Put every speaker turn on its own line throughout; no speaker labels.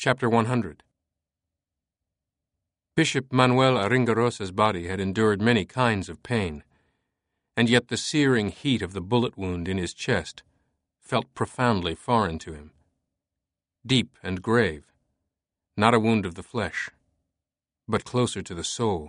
Chapter 100. Bishop Manuel Aringarosa's body had endured many kinds of pain, and yet the searing heat of the bullet wound in his chest felt profoundly foreign to him. Deep and grave, not a wound of the flesh, but closer to the soul.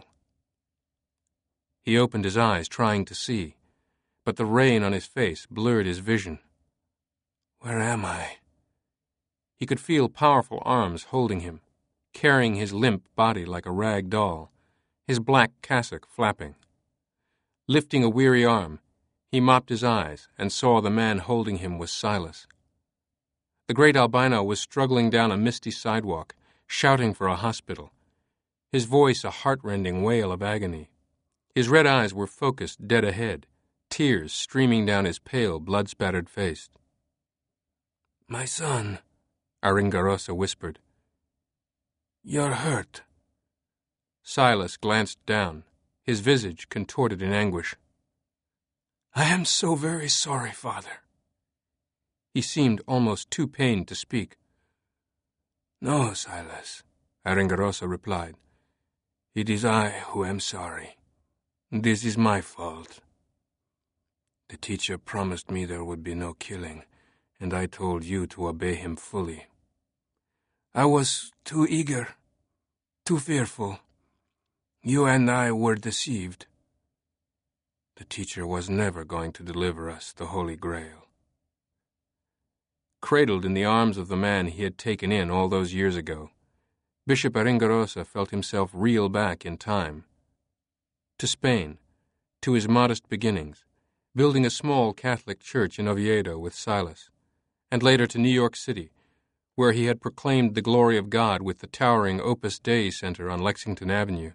He opened his eyes, trying to see, but the rain on his face blurred his vision. Where am I? He could feel powerful arms holding him, carrying his limp body like a rag doll, his black cassock flapping. Lifting a weary arm, he mopped his eyes and saw the man holding him was Silas. The great albino was struggling down a misty sidewalk, shouting for a hospital, his voice a heart-rending wail of agony. His red eyes were focused dead ahead, tears streaming down his pale, blood-spattered face. "My son," Aringarosa whispered. "You're hurt." Silas glanced down, his visage contorted in anguish. "I am so very sorry, Father." He seemed almost too pained to speak. "No, Silas," Aringarosa replied. "It is I who am sorry. This is my fault. The teacher promised me there would be no killing, and I told you to obey him fully. I was too eager, too fearful. You and I were deceived. The teacher was never going to deliver us the Holy Grail." Cradled in the arms of the man he had taken in all those years ago, Bishop Aringarosa felt himself reel back in time. To Spain, to his modest beginnings, building a small Catholic church in Oviedo with Silas, and later to New York City, where he had proclaimed the glory of God with the towering Opus Dei Center on Lexington Avenue.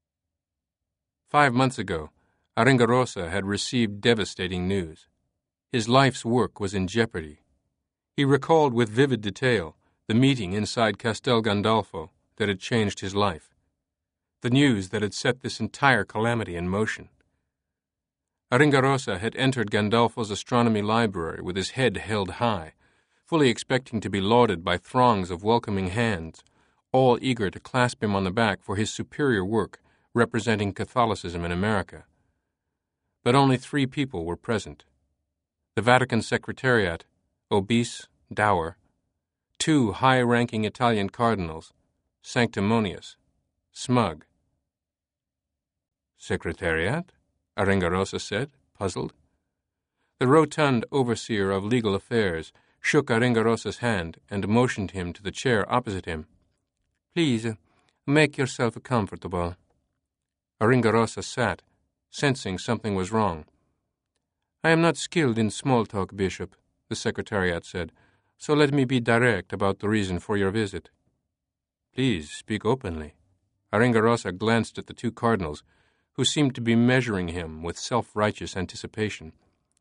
5 months ago, Aringarosa had received devastating news. His life's work was in jeopardy. He recalled with vivid detail the meeting inside Castel Gandolfo that had changed his life, the news that had set this entire calamity in motion. Aringarosa had entered Gandolfo's astronomy library with his head held high, fully expecting to be lauded by throngs of welcoming hands, all eager to clasp him on the back for his superior work representing Catholicism in America. But only 3 people were present: the Vatican Secretariat, obese, dour; 2 high-ranking Italian cardinals, sanctimonious, smug. "Secretariat?" Aringarosa said, puzzled. The rotund overseer of legal affairs shook Aringarosa's hand and motioned him to the chair opposite him. "Please, make yourself comfortable." Aringarosa sat, sensing something was wrong. "I am not skilled in small talk, Bishop," the Secretariat said, "so let me be direct about the reason for your visit." "Please speak openly." Aringarosa glanced at the 2 cardinals, who seemed to be measuring him with self-righteous anticipation.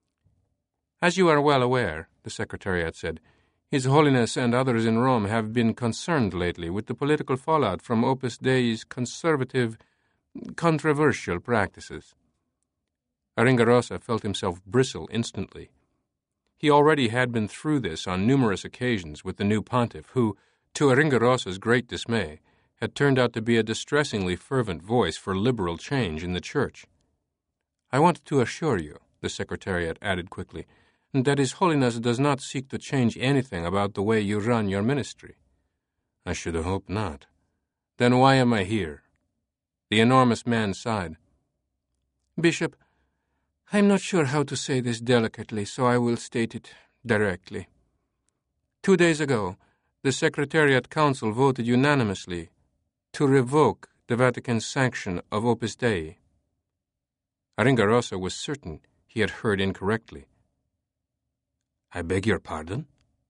"As you are well aware," the Secretariat said, "His Holiness and others in Rome have been concerned lately with the political fallout from Opus Dei's conservative, controversial practices." Aringarosa felt himself bristle instantly. He already had been through this on numerous occasions with the new pontiff, who, to Aringarosa's great dismay, had turned out to be a distressingly fervent voice for liberal change in the Church. "I want to assure you," the Secretariat added quickly, "that His Holiness does not seek to change anything about the way you run your ministry." "I should hope not. Then why am I here?" The enormous man sighed. "Bishop, I am not sure how to say this delicately, so I will state it directly. 2 days ago, the Secretariat Council voted unanimously to revoke the Vatican's sanction of Opus Dei." Aringarosa was certain he had heard incorrectly. "I beg your pardon?"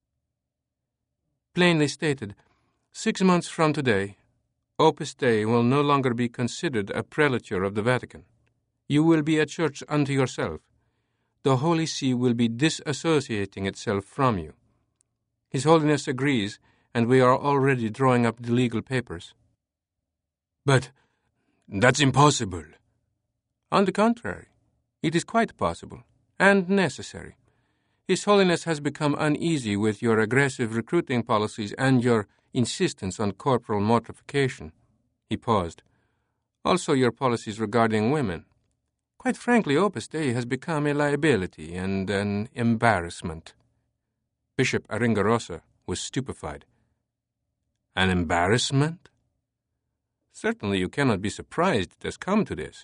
"Plainly stated, 6 months from today, Opus Dei will no longer be considered a prelature of the Vatican. You will be a church unto yourself. The Holy See will be disassociating itself from you. His Holiness agrees, and we are already drawing up the legal papers." "But that's impossible." "On the contrary, it is quite possible, and necessary. His Holiness has become uneasy with your aggressive recruiting policies and your insistence on corporal mortification. He paused. Also your policies regarding women. Quite frankly, Opus Dei has become a liability and an embarrassment. Bishop Aringarosa was stupefied. An embarrassment? Certainly you cannot be surprised it has come to this.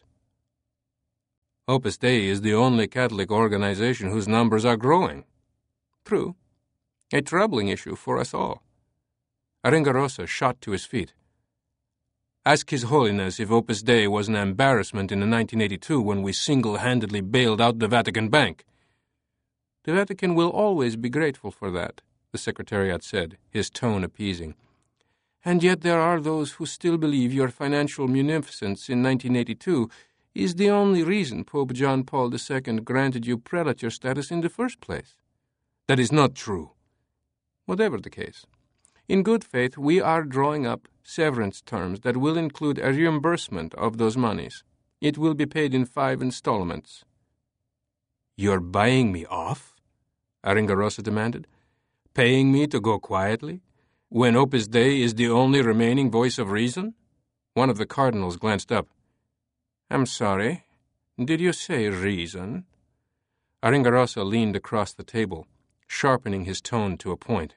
Opus Dei is the only Catholic organization whose numbers are growing. True. A troubling issue for us all. Aringarosa shot to his feet. Ask His Holiness if Opus Dei was an embarrassment in 1982 when we single-handedly bailed out the Vatican Bank. The Vatican will always be grateful for that, the Secretariat said, his tone appeasing. And yet there are those who still believe your financial munificence in 1982 is the only reason Pope John Paul II granted you prelature status in the first place. That is not true. Whatever the case, in good faith we are drawing up severance terms that will include a reimbursement of those monies. It will be paid in 5 installments. You're buying me off? Aringarosa demanded. Paying me to go quietly, when Opus Dei is the only remaining voice of reason? One of the cardinals glanced up. I'm sorry, did you say reason? Aringarosa leaned across the table, sharpening his tone to a point.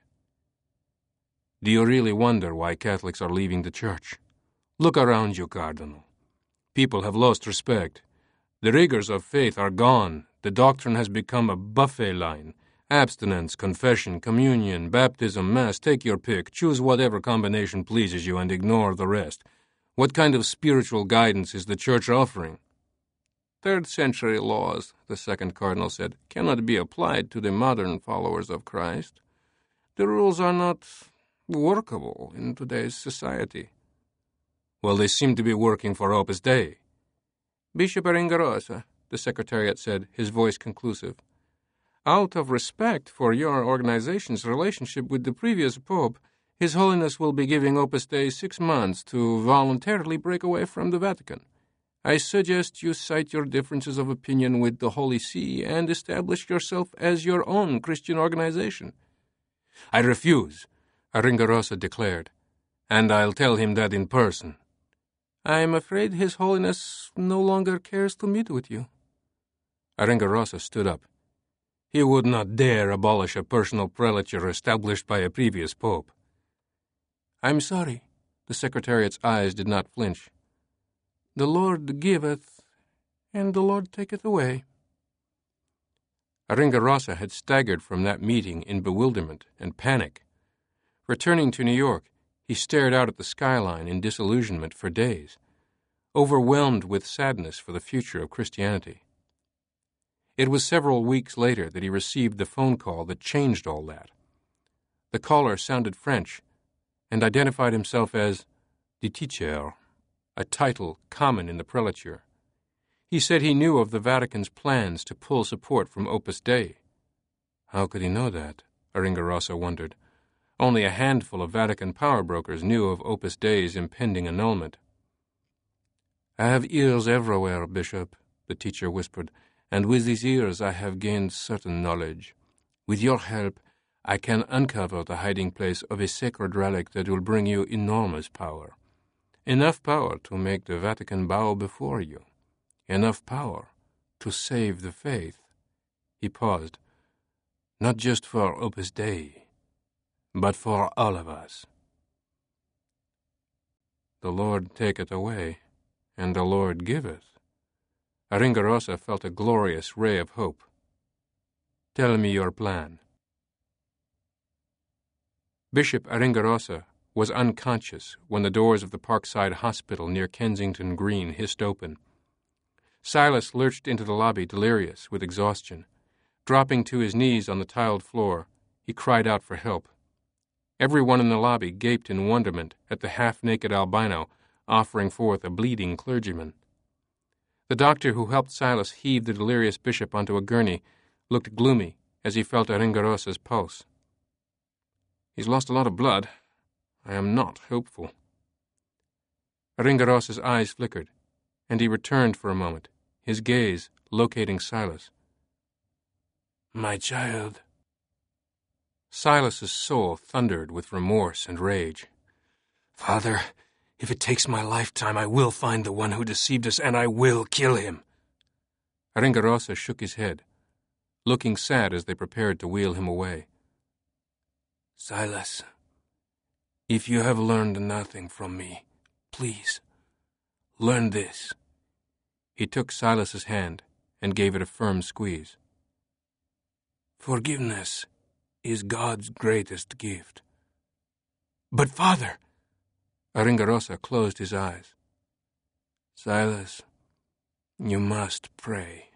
Do you really wonder why Catholics are leaving the Church? Look around you, Cardinal. People have lost respect. The rigors of faith are gone. The doctrine has become a buffet line. Abstinence, confession, communion, baptism, mass, take your pick. Choose whatever combination pleases you and ignore the rest. What kind of spiritual guidance is the Church offering? 3rd century laws, the second cardinal said, cannot be applied to the modern followers of Christ. The rules are not workable in today's society. Well, they seem to be working for Opus Dei. Bishop Aringarosa, the Secretariat said, his voice conclusive. Out of respect for your organization's relationship with the previous pope, His Holiness will be giving Opus Dei 6 months to voluntarily break away from the Vatican. I suggest you cite your differences of opinion with the Holy See and establish yourself as your own Christian organization. I refuse, Aringarosa declared, and I'll tell him that in person. I am afraid His Holiness no longer cares to meet with you. Aringarosa stood up. He would not dare abolish a personal prelature established by a previous pope. I'm sorry. The Secretariat's eyes did not flinch. The Lord giveth, and the Lord taketh away. Aringarosa had staggered from that meeting in bewilderment and panic. Returning to New York, he stared out at the skyline in disillusionment for days, overwhelmed with sadness for the future of Christianity. It was several weeks later that he received the phone call that changed all that. The caller sounded French and identified himself as the teacher, a title common in the prelature. He said he knew of the Vatican's plans to pull support from Opus Dei. How could he know that? Aringarosa wondered. Only a handful of Vatican power brokers knew of Opus Dei's impending annulment. I have ears everywhere, Bishop, the teacher whispered, and with these ears I have gained certain knowledge. With your help, I can uncover the hiding place of a sacred relic that will bring you enormous power. Enough power to make the Vatican bow before you. Enough power to save the faith. He paused. Not just for Opus Dei, but for all of us. The Lord taketh away, and the Lord giveth. Aringarosa felt a glorious ray of hope. Tell me your plan. Bishop Aringarosa was unconscious when the doors of the Parkside Hospital near Kensington Green hissed open. Silas lurched into the lobby delirious with exhaustion. Dropping to his knees on the tiled floor, he cried out for help. Everyone in the lobby gaped in wonderment at the half-naked albino offering forth a bleeding clergyman. The doctor who helped Silas heave the delirious bishop onto a gurney looked gloomy as he felt Aringarosa's pulse. He's lost a lot of blood. I am not hopeful. Aringarosa's eyes flickered, and he returned for a moment, his gaze locating Silas. My child. Silas's soul thundered with remorse and rage.
"Father, if it takes my lifetime, I will find the one who deceived us, and I will kill him."
Aringarosa shook his head, looking sad as they prepared to wheel him away.
"Silas, if you have learned nothing from me, please, learn this."
He took Silas's hand and gave it a firm squeeze.
"Forgiveness is God's greatest gift." "But, Father—"
Aringarosa closed his eyes.
"Silas, you must pray."